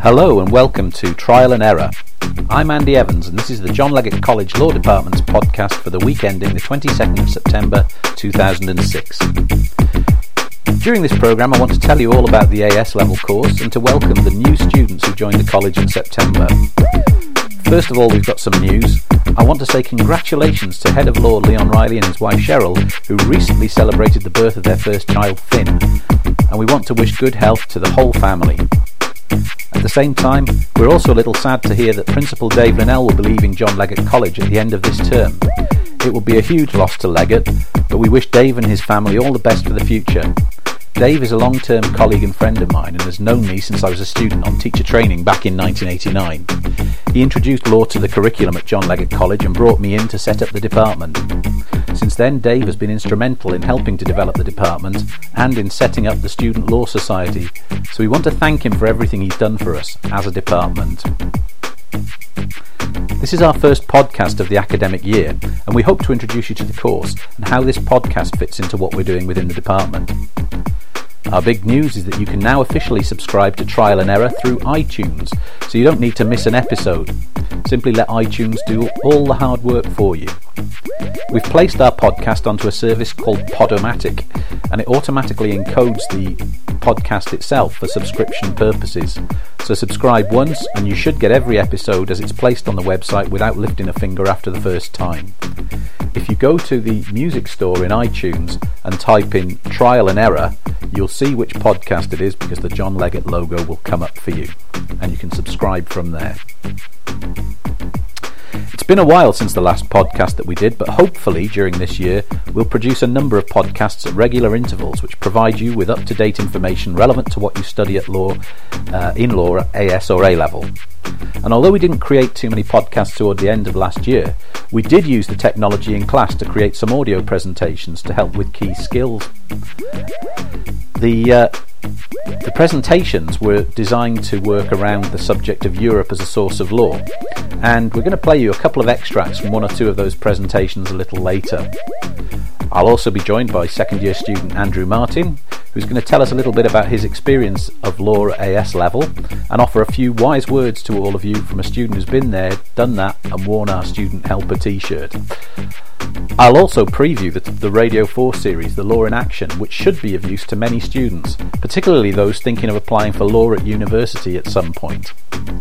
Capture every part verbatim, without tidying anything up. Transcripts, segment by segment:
Hello and welcome to Trial and Error. I'm Andy Evans and this is the John Leggett College Law Department's podcast for the week ending the twenty-second of September two thousand six. During this programme I want to tell you all about the A S level course and to welcome the new students who joined the college in September. First of all, we've got some news. I want to say congratulations to Head of Law Leon Riley and his wife Cheryl, who recently celebrated the birth of their first child Finn, and we want to wish good health to the whole family. At the same time, we're also a little sad to hear that Principal Dave Linnell will be leaving John Leggett College at the end of this term. It will be a huge loss to Leggett, but we wish Dave and his family all the best for the future. Dave is a long-term colleague and friend of mine and has known me since I was a student on teacher training back in nineteen eighty-nine. He introduced law to the curriculum at John Leggett College and brought me in to set up the department. Since then, Dave has been instrumental in helping to develop the department and in setting up the Student Law Society, so we want to thank him for everything he's done for us as a department. This is our first podcast of the academic year, and we hope to introduce you to the course and how this podcast fits into what we're doing within the department. Our big news is that you can now officially subscribe to Trial and Error through iTunes, so you don't need to miss an episode. Simply let iTunes do all the hard work for you. We've placed our podcast onto a service called Podomatic, and it automatically encodes the podcast itself for subscription purposes. So subscribe once and you should get every episode as it's placed on the website without lifting a finger after the first time. If you go to the music store in iTunes and type in Trial and Error, you'll see which podcast it is because the John Leggett logo will come up for you and you can subscribe from there. It's been a while since the last podcast that we did, but hopefully during this year we'll produce a number of podcasts at regular intervals which provide you with up-to-date information relevant to what you study at law, uh, in law at A S or A level. And although we didn't create too many podcasts toward the end of last year, we did use the technology in class to create some audio presentations to help with key skills. The uh, The presentations were designed to work around the subject of Europe as a source of law, and we're going to play you a couple of extracts from one or two of those presentations a little later. I'll also be joined by second year student Andrew Martin, who's going to tell us a little bit about his experience of law at A S level and offer a few wise words to all of you from a student who's been there, done that and worn our student helper t-shirt. I'll also preview the, the Radio four series, The Law in Action, which should be of use to many students, particularly those thinking of applying for law at university at some point.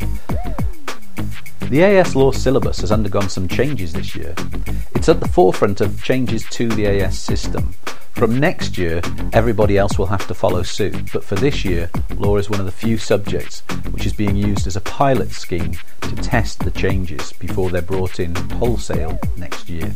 The A S Law syllabus has undergone some changes this year. It's at the forefront of changes to the A S system. From next year, everybody else will have to follow suit, but for this year, law is one of the few subjects which is being used as a pilot scheme to test the changes before they're brought in wholesale next year.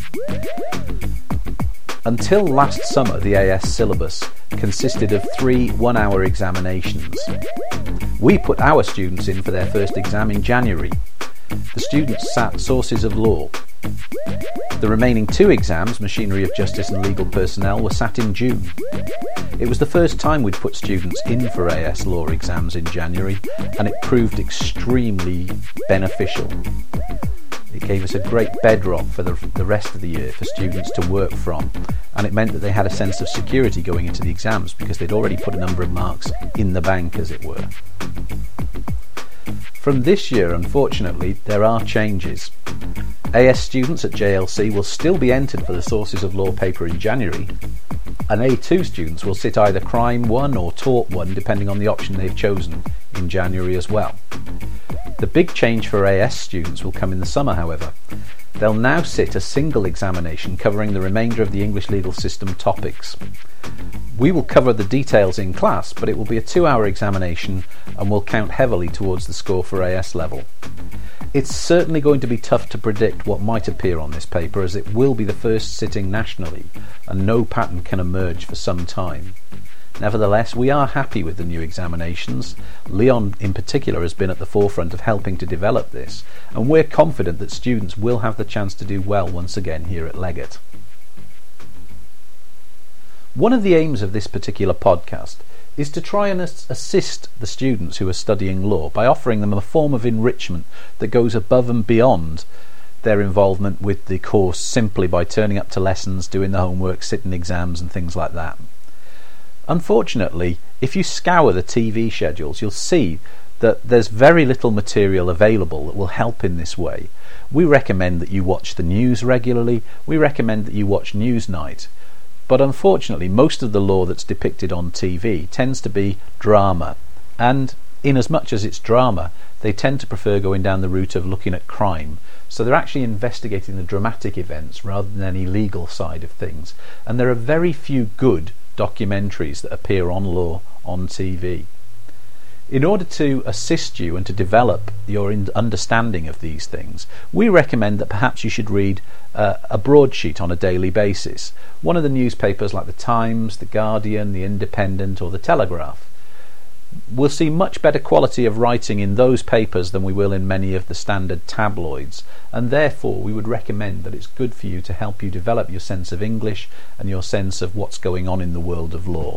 Until last summer, the A S syllabus consisted of three one-hour examinations. We put our students in for their first exam in January. The students sat Sources of Law. The remaining two exams, Machinery of Justice and Legal Personnel, were sat in June. It was the first time we'd put students in for A S law exams in January, and it proved extremely beneficial. It gave us a great bedrock for the, the rest of the year for students to work from, and it meant that they had a sense of security going into the exams because they'd already put a number of marks in the bank, as it were. From this year, unfortunately, there are changes. A S students at J L C will still be entered for the Sources of Law paper in January, and A two students will sit either Crime one or Tort one, depending on the option they've chosen, in January as well. The big change for A S students will come in the summer, however. They'll now sit a single examination covering the remainder of the English legal system topics. We will cover the details in class, but it will be a two-hour examination and will count heavily towards the score for A S level. It's certainly going to be tough to predict what might appear on this paper, as it will be the first sitting nationally and no pattern can emerge for some time. Nevertheless, we are happy with the new examinations. Leon in particular has been at the forefront of helping to develop this, and we're confident that students will have the chance to do well once again here at Leggett. One of the aims of this particular podcast is to try and assist the students who are studying law by offering them a form of enrichment that goes above and beyond their involvement with the course simply by turning up to lessons, doing the homework, sitting exams and things like that. Unfortunately, if you scour the T V schedules, you'll see that there's very little material available that will help in this way. We recommend that you watch the news regularly. We recommend that you watch Newsnight. But unfortunately, most of the law that's depicted on T V tends to be drama. And in as much as it's drama, they tend to prefer going down the route of looking at crime. So they're actually investigating the dramatic events rather than any legal side of things. And there are very few good documentaries that appear on law on T V. In order to assist you and to develop your understanding of these things, we recommend that perhaps you should read uh, a broadsheet on a daily basis. One of the newspapers like the Times, the Guardian, the Independent or the Telegraph. We'll see much better quality of writing in those papers than we will in many of the standard tabloids, and therefore we would recommend that it's good for you to help you develop your sense of English and your sense of what's going on in the world of law.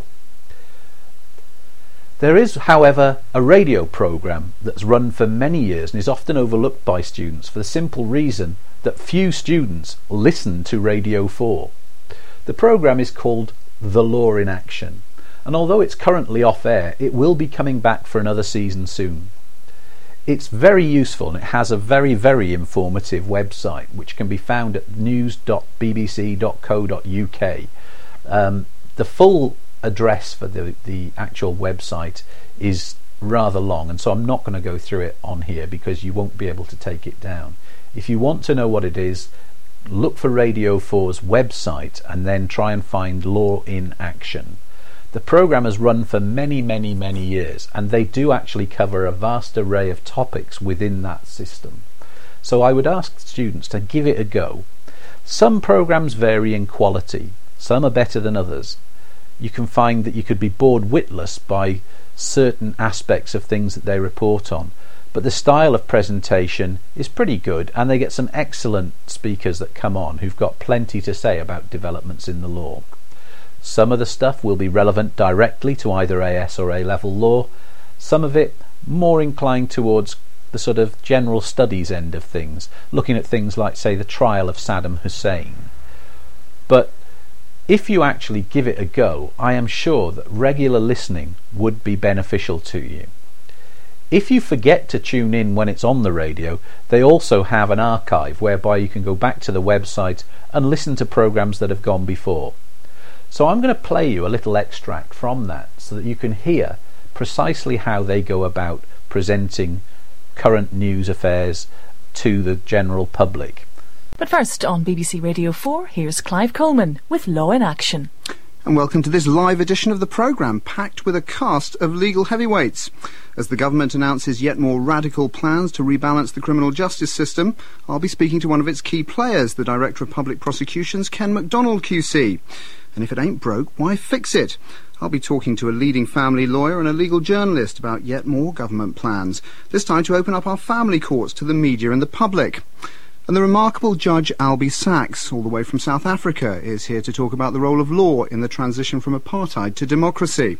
There is, however, a radio programme that's run for many years and is often overlooked by students for the simple reason that few students listen to Radio four. The programme is called The Law in Action, and although it's currently off air, it will be coming back for another season soon. It's very useful and it has a very, very informative website which can be found at news dot b b c dot co dot u k. Um, the full address for the, the actual website is rather long, and so I'm not going to go through it on here because you won't be able to take it down. If you want to know what it is, look for Radio four's website and then try and find Law in Action. The programme has run for many, many, many years, and they do actually cover a vast array of topics within that system. So I would ask students to give it a go. Some programmes vary in quality. Some are better than others. You can find that you could be bored witless by certain aspects of things that they report on, but the style of presentation is pretty good, and they get some excellent speakers that come on who've got plenty to say about developments in the law. Some of the stuff will be relevant directly to either A S or A-level law, some of it more inclined towards the sort of general studies end of things, looking at things like, say, the trial of Saddam Hussein. But if you actually give it a go, I am sure that regular listening would be beneficial to you. If you forget to tune in when it's on the radio, they also have an archive whereby you can go back to the website and listen to programmes that have gone before. So I'm going to play you a little extract from that so that you can hear precisely how they go about presenting current news affairs to the general public. But first, on B B C Radio four, here's Clive Coleman with Law in Action. And welcome to this live edition of the programme, packed with a cast of legal heavyweights. As the government announces yet more radical plans to rebalance the criminal justice system, I'll be speaking to one of its key players, the Director of Public Prosecutions, Ken MacDonald Q C. And if it ain't broke, why fix it? I'll be talking to a leading family lawyer and a legal journalist about yet more government plans, this time to open up our family courts to the media and the public. And the remarkable Judge Albie Sachs, all the way from South Africa, is here to talk about the role of law in the transition from apartheid to democracy.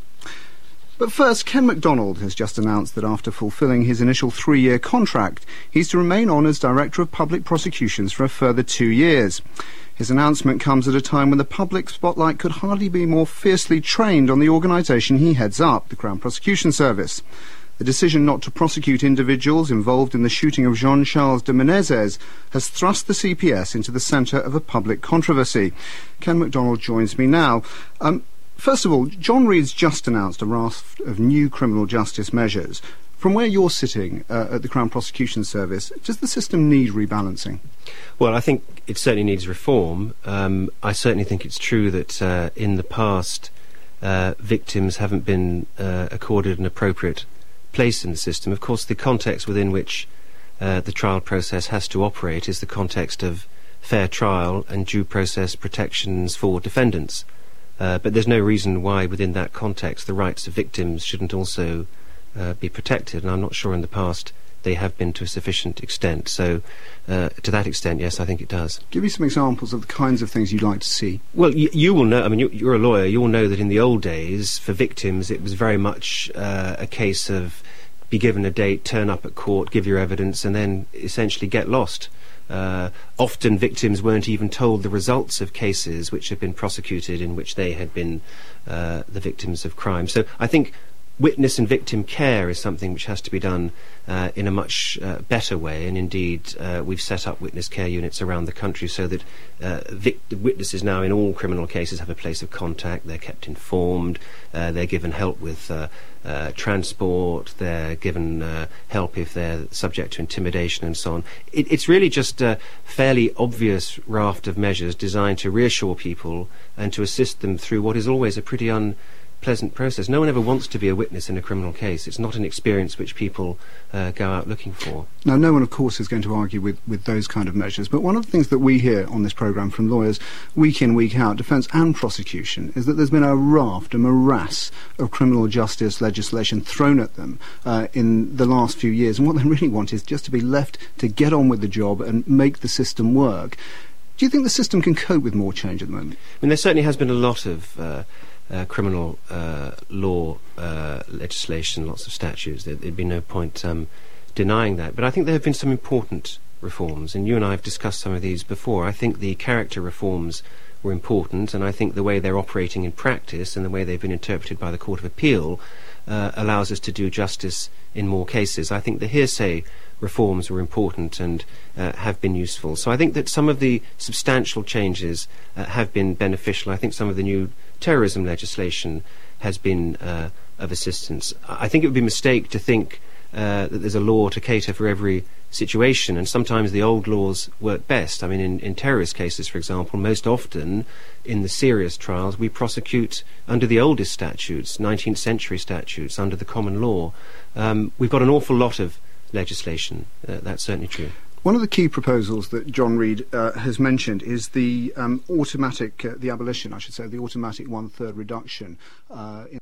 But first, Ken MacDonald has just announced that after fulfilling his initial three-year contract, he's to remain on as Director of Public Prosecutions for a further two years. His announcement comes at a time when the public spotlight could hardly be more fiercely trained on the organisation he heads up, the Crown Prosecution Service. The decision not to prosecute individuals involved in the shooting of Jean-Charles de Menezes has thrust the C P S into the centre of a public controversy. Ken MacDonald joins me now. Um, first of all, John Reid's just announced a raft of new criminal justice measures. From where you're sitting uh, at the Crown Prosecution Service, does the system need rebalancing? Well, I think it certainly needs reform. Um, I certainly think it's true that uh, in the past uh, victims haven't been uh, accorded an appropriate place in the system. Of course, the context within which uh, the trial process has to operate is the context of fair trial and due process protections for defendants. Uh, but there's no reason why within that context the rights of victims shouldn't also uh, be protected, and I'm not sure in the past they have been to a sufficient extent. So uh, to that extent, yes, I think it does. Give me some examples of the kinds of things you'd like to see. Well, you, you will know, I mean, you, you're a lawyer, you'll know that in the old days, for victims, it was very much uh, a case of be given a date, turn up at court, give your evidence, and then essentially get lost. Uh, often victims weren't even told the results of cases which had been prosecuted in which they had been uh, the victims of crime. So I think witness and victim care is something which has to be done uh, in a much uh, better way, and indeed uh, we've set up witness care units around the country so that uh, vic- witnesses now in all criminal cases have a place of contact. They're kept informed, uh, they're given help with uh, uh, transport, they're given uh, help if they're subject to intimidation and so on. It, it's really just a fairly obvious raft of measures designed to reassure people and to assist them through what is always a pretty un pleasant process. No one ever wants to be a witness in a criminal case. It's not an experience which people uh, go out looking for. Now, no one, of course, is going to argue with, with those kind of measures, but one of the things that we hear on this programme from lawyers week in, week out, defence and prosecution, is that there's been a raft, a morass of criminal justice legislation thrown at them uh, in the last few years, and what they really want is just to be left to get on with the job and make the system work. Do you think the system can cope with more change at the moment? I mean, there certainly has been a lot of uh, Uh, criminal uh, law uh, legislation, lots of statutes. There, there'd be no point um, denying that. But I think there have been some important reforms, and you and I have discussed some of these before. I think the character reforms were important, and I think the way they're operating in practice and the way they've been interpreted by the Court of Appeal uh, allows us to do justice in more cases. I think the hearsay reforms were important and uh, have been useful. So I think that some of the substantial changes uh, have been beneficial. I think some of the new terrorism legislation has been uh, of assistance. I think it would be a mistake to think uh, that there's a law to cater for every situation, and sometimes the old laws work best. I mean, in, in terrorist cases, for example, most often in the serious trials we prosecute under the oldest statutes, nineteenth century statutes, under the common law. Um, we've got an awful lot of legislation. Uh, that's certainly true. One of the key proposals that John Reid uh, has mentioned is the um, automatic, uh, the abolition, I should say, the automatic one-third reduction. Uh, in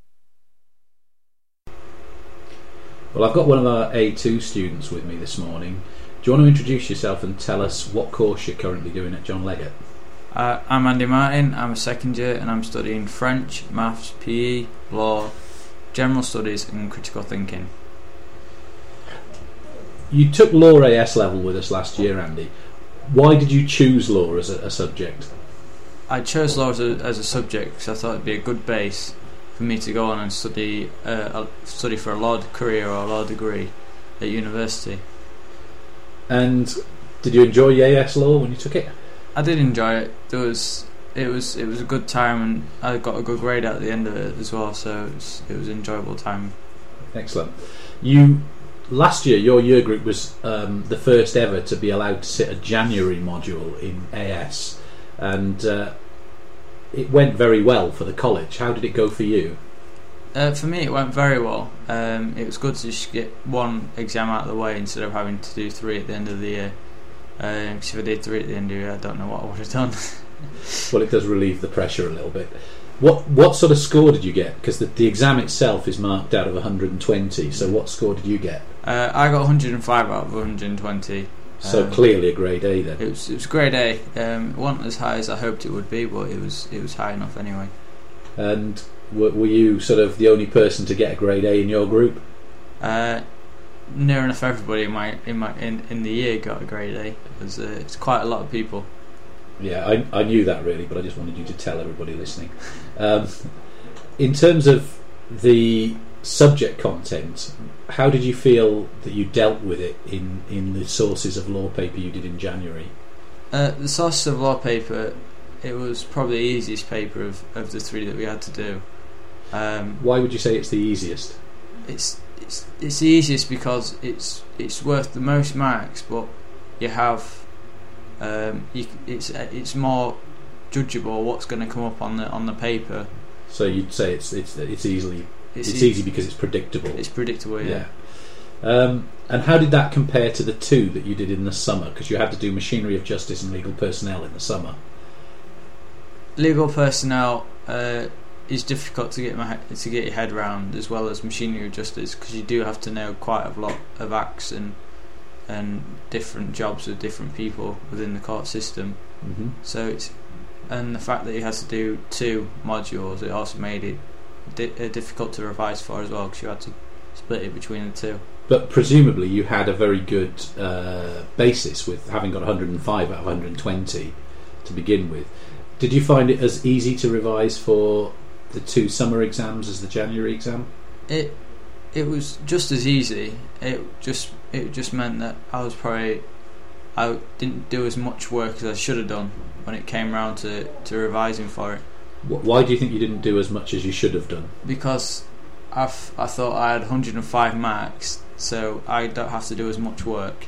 well, I've got one of our A two students with me this morning. Do you want to introduce yourself and tell us what course you're currently doing at John Leggett? Uh, I'm Andy Martin, I'm a second year and I'm studying French, Maths, P E, Law, General Studies and Critical Thinking. You took law A S level with us last year, Andy. Why did you choose law as a, a subject? I chose law as a, as a subject because I thought it'd be a good base for me to go on and study uh, study for a law career or a law degree at university. And did you enjoy A S law when you took it? I did enjoy it. There was it was it was a good time, and I got a good grade at the end of it as well. So it was, it was an enjoyable time. Excellent. You. Last year, your year group was um, the first ever to be allowed to sit a January module in A S, and uh, it went very well for the college. How did it go for you? Uh, for me, it went very well. Um, it was good to just get one exam out of the way instead of having to do three at the end of the year. Uh, if I did three at the end of the year, I don't know what I would have done. Well, it does relieve the pressure a little bit. What what sort of score did you get? Because the, the exam itself is marked out of one hundred twenty, so what score did you get? Uh, I got one hundred five out of one hundred twenty. So um, clearly a grade A then. It was it was grade A. Um, it wasn't as high as I hoped it would be, but it was it was high enough anyway. And w- were you sort of the only person to get a grade A in your group? Uh, near enough everybody in my in my in, in the year got a grade A. It was uh, it's quite a lot of people. Yeah, I, I knew that really, but I just wanted you to tell everybody listening. Um, in terms of the subject content, how did you feel that you dealt with it in, in the Sources of Law paper you did in January? Uh, the Sources of Law paper, it was probably the easiest paper of, of the three that we had to do. Um, Why would you say it's the easiest? It's it's it's the easiest because it's it's worth the most marks, but you have um, you, it's it's more judgeable what's going to come up on the on the paper. So you'd say it's it's it's easily it's, it's easy because it's predictable. It's predictable, yeah. yeah. Um, and how did that compare to the two that you did in the summer? Because you had to do machinery of justice and legal personnel in the summer. Legal personnel uh, is difficult to get my to get your head around, as well as machinery of justice, because you do have to know quite a lot of acts and and different jobs with different people within the court system. Mm-hmm. So it's and the fact that you had to do two modules, it also made it di- difficult to revise for as well, because you had to split it between the two. But presumably you had a very good uh, basis with having got one hundred five out of one hundred twenty to begin with. Did you find it as easy to revise for the two summer exams as the January exam? it it was just as easy. It just it just meant that I was probably I didn't do as much work as I should have done when it came round to, to revising for it. Why do you think you didn't do as much as you should have done? Because I've, I thought I had one hundred five marks, so I don't have to do as much work.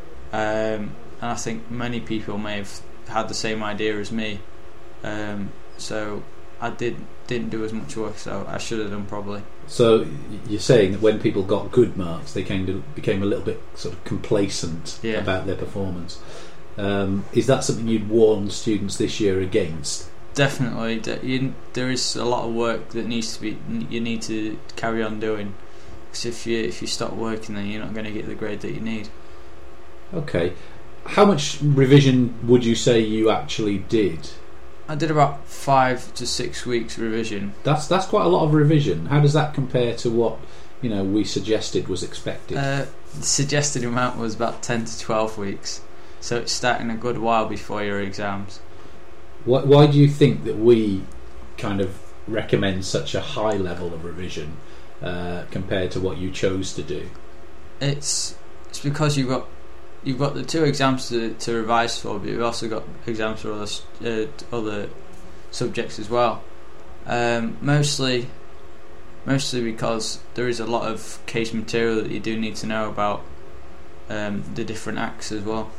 Um, and I think many people may have had the same idea as me. Um, so I did, didn't do as much work as I should have done probably. So you're saying that when people got good marks, they came to, became a little bit sort of complacent yeah. about their performance. Um, is that something you'd warn students this year against? Definitely. You, there is a lot of work that needs to be. You need to carry on doing. Because if you if you stop working, then you're not going to get the grade that you need. Okay. How much revision would you say you actually did? I did about five to six weeks revision. That's that's quite a lot of revision. How does that compare to what you know we suggested was expected? Uh, the suggested amount was about ten to twelve weeks. So it's starting a good while before your exams. Why, why do you think that we kind of recommend such a high level of revision uh, compared to what you chose to do? It's it's because you've got you've got the two exams to, to revise for, but you've also got exams for other uh, other subjects as well. Um, mostly, mostly because there is a lot of case material that you do need to know about um, the different acts as well.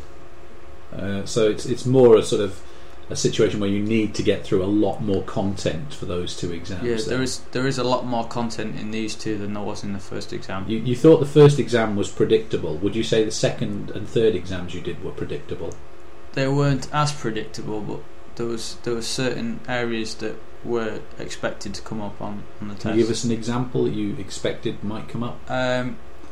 Uh, so it's it's more a sort of a situation where you need to get through a lot more content for those two exams. Yeah, then. there is there is a lot more content in these two than there was in the first exam. You, you thought the first exam was predictable. Would you say the second and third exams you did were predictable? They weren't as predictable, but there was there were certain areas that were expected to come up on, on the test. Can you give us an example that you expected might come up? Um,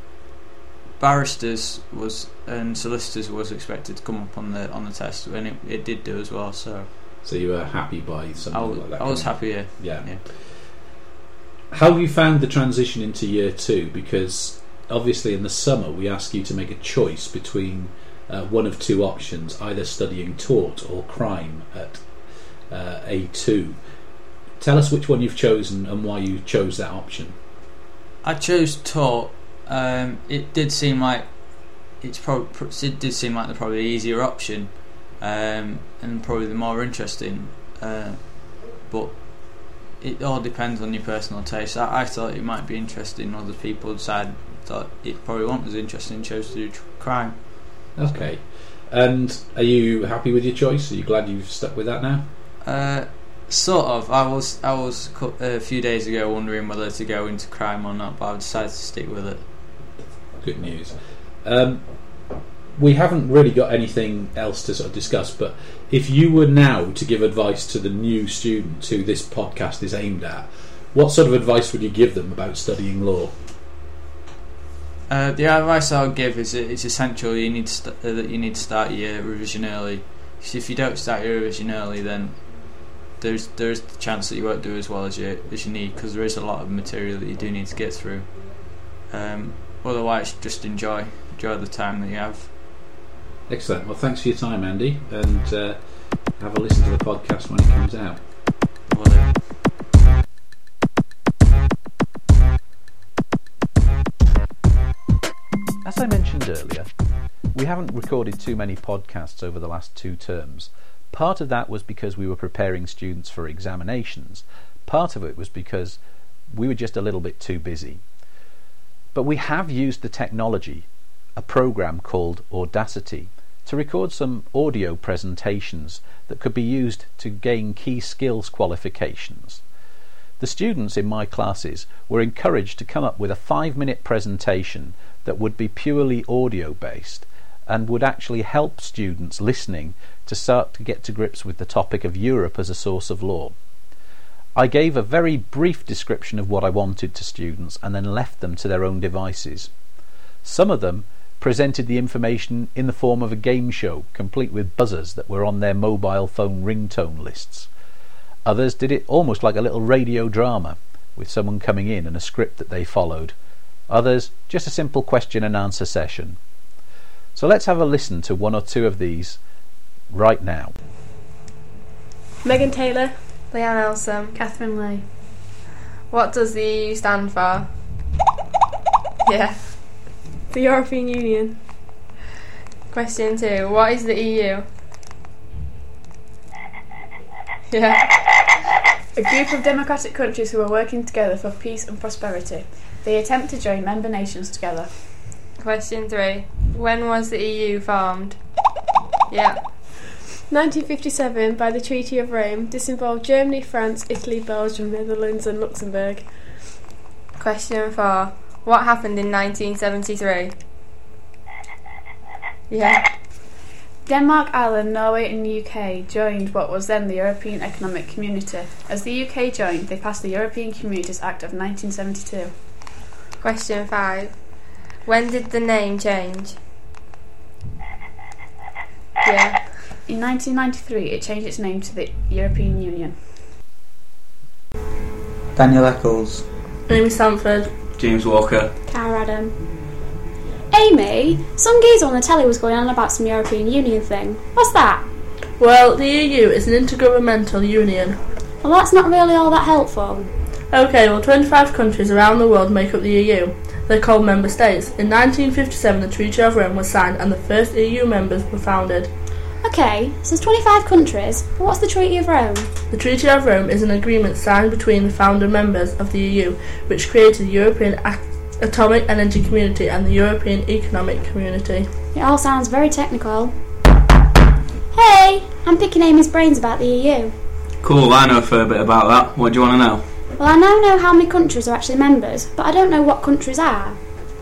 barristers was and solicitors was expected to come up on the on the test, and it, it did do as well. So, so you were happy by something I was, like that? I was happy. Yeah. yeah. yeah. How have you found the transition into year two? Because obviously in the summer we ask you to make a choice between uh, one of two options, either studying tort or crime at uh, A two. Tell us which one you've chosen and why you chose that option. I chose tort. Um, it did seem like it's probably it did seem like the probably easier option, um, and probably the more interesting. Uh, but it all depends on your personal taste. I, I thought it might be interesting. Other people decided thought it probably wasn't as interesting and chose to do tr- crime. Okay. And are you happy with your choice? Are you glad you've stuck with that now? Uh, sort of. I was I was a few days ago wondering whether to go into crime or not, but I've decided to stick with it. Good news. Um, we haven't really got anything else to sort of discuss, but if you were now to give advice to the new students who this podcast is aimed at, what sort of advice would you give them about studying law? Uh, the advice I would give is it's essential you need to st- uh, that you need to start your revision early. Because if you don't start your revision early, then there's there's the chance that you won't do as well as you as you need, because there is a lot of material that you do need to get through. Um, otherwise, just enjoy enjoy the time that you have. Excellent. Well, thanks for your time, Andy, and uh, have a listen to the podcast when it comes out. Well, As I mentioned earlier, we haven't recorded too many podcasts over the last two terms. Part of that was because we were preparing students for examinations. Part of it was because we were just a little bit too busy. But we have used the technology, a program called Audacity, to record some audio presentations that could be used to gain key skills qualifications. The students in my classes were encouraged to come up with a five-minute presentation that would be purely audio-based and would actually help students listening to start to get to grips with the topic of Europe as a source of law. I gave a very brief description of what I wanted to students and then left them to their own devices. Some of them presented the information in the form of a game show, complete with buzzers that were on their mobile phone ringtone lists. Others did it almost like a little radio drama, with someone coming in and a script that they followed. Others, just a simple question and answer session. So let's have a listen to one or two of these right now. Megan Taylor. Leanne Elsom. Catherine Lay. What does the E U stand for? Yeah. The European Union. Question two. What is the E U? Yeah. A group of democratic countries who are working together for peace and prosperity. They attempt to join member nations together. Question three. When was the E U formed? Yeah. nineteen fifty-seven by the Treaty of Rome. This involved Germany, France, Italy, Belgium, Netherlands and Luxembourg. Question four. What happened in nineteen seventy-three? Yeah. Denmark, Ireland, Norway and the U K joined what was then the European Economic Community. As the U K joined, they passed the European Communities Act of nineteen seventy-two. Question five. When did the name change? Yeah. In nineteen ninety-three, it changed its name to the European Union. Daniel Eccles. Amy Sanford. James Walker. Cara Adam. Amy, some geezer on the telly was going on about some European Union thing. What's that? Well, the E U is an intergovernmental union. Well, that's not really all that helpful. Okay, well, twenty-five countries around the world make up the E U. They're called member states. In nineteen fifty-seven, the Treaty of Rome was signed and the first E U members were founded. Okay, so there's twenty-five countries, but what's the Treaty of Rome? The Treaty of Rome is an agreement signed between the founder members of the E U, which created the European A- Atomic Energy Community and the European Economic Community. It all sounds very technical. Hey, I'm picking Amy's brains about the E U. Cool, I know a fair bit about that. What do you want to know? Well, I now know how many countries are actually members, but I don't know what countries are.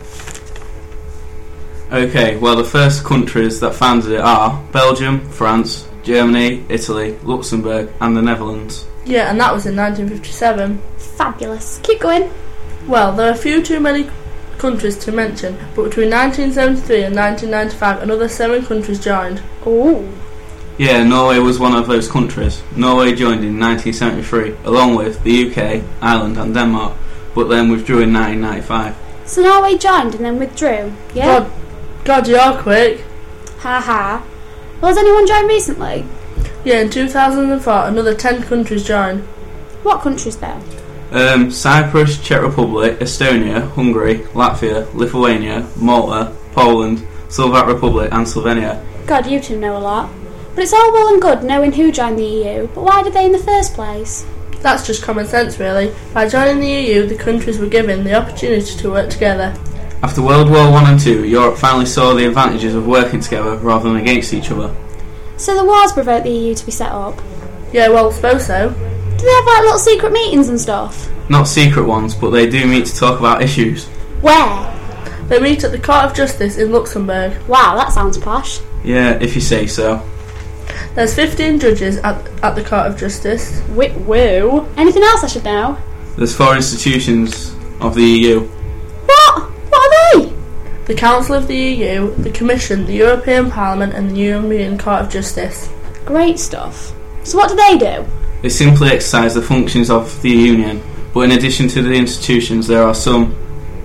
Okay, well the first countries that founded it are Belgium, France, Germany, Italy, Luxembourg and the Netherlands. Yeah, and that was in nineteen fifty-seven. Fabulous. Keep going. Well, there are few too many countries to mention, but between nineteen seventy-three and nineteen ninety-five another seven countries joined. Ooh. Yeah, Norway was one of those countries. Norway joined in nineteen seventy-three, along with the U K, Ireland and Denmark, but then withdrew in nineteen ninety-five. So Norway joined and then withdrew, yeah? God, God, you're quick. Ha ha. Well, has anyone joined recently? Yeah, in two thousand four another ten countries joined. What countries though? Um, Cyprus, Czech Republic, Estonia, Hungary, Latvia, Lithuania, Malta, Poland, Slovak Republic and Slovenia. God, you two know a lot. But it's all well and good knowing who joined the E U, but why did they in the first place? That's just common sense, really. By joining the E U, the countries were given the opportunity to work together. After World War One and Two, Europe finally saw the advantages of working together rather than against each other. So the wars provoked the E U to be set up? Yeah, well, I suppose so. Do they have like little secret meetings and stuff? Not secret ones, but they do meet to talk about issues. Where? They meet at the Court of Justice in Luxembourg. Wow, that sounds posh. Yeah, if you say so. There's fifteen judges at, at the Court of Justice. Wait, whoa. Anything else I should know? There's four institutions of the E U. What? What are they? The Council of the E U, the Commission, the European Parliament and the European Court of Justice. Great stuff. So what do they do? They simply exercise the functions of the Union, but in addition to the institutions there are some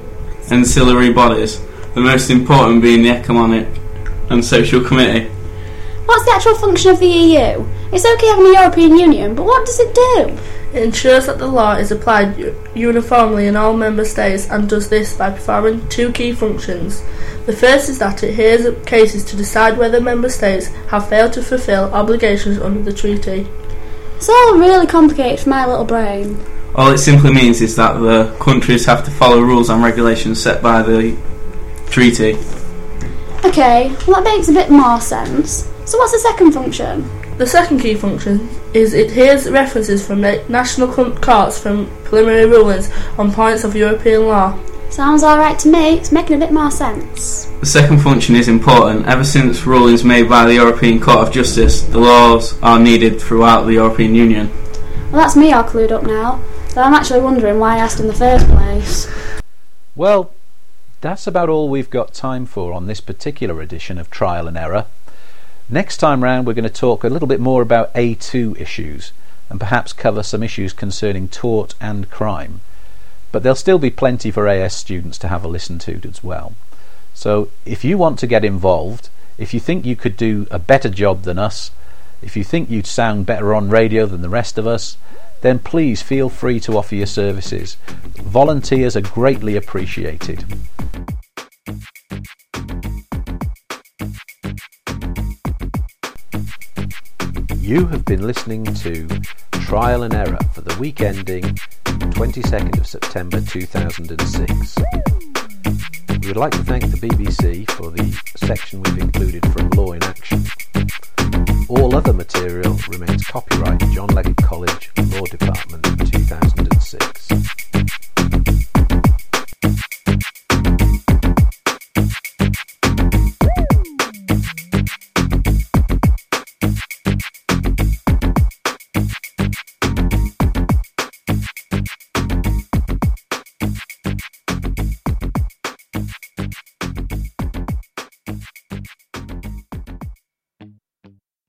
ancillary bodies, the most important being the Economic and Social Committee. What's the actual function of the E U? It's okay having a European Union, but what does it do? It ensures that the law is applied u- uniformly in all member states and does this by performing two key functions. The first is that it hears cases to decide whether member states have failed to fulfil obligations under the treaty. It's all really complicated for my little brain. All it simply means is that the countries have to follow rules and regulations set by the treaty. Okay, well that makes a bit more sense. So what's the second function? The second key function is it hears references from na- national co- courts from preliminary rulings on points of European law. Sounds alright to me, it's making a bit more sense. The second function is important. Ever since rulings made by the European Court of Justice, the laws are needed throughout the European Union. Well, that's me all clued up now, though I'm actually wondering why I asked in the first place. Well, that's about all we've got time for on this particular edition of Trial and Error. Next time round we're going to talk a little bit more about A two issues and perhaps cover some issues concerning tort and crime. But there'll still be plenty for A S students to have a listen to as well. So if you want to get involved, if you think you could do a better job than us, if you think you'd sound better on radio than the rest of us, then please feel free to offer your services. Volunteers are greatly appreciated. You have been listening to Trial and Error for the week ending twenty-second of September two thousand six. We would like to thank the B B C for the section we've included from Law in Action. All other material remains copyright John Leggett College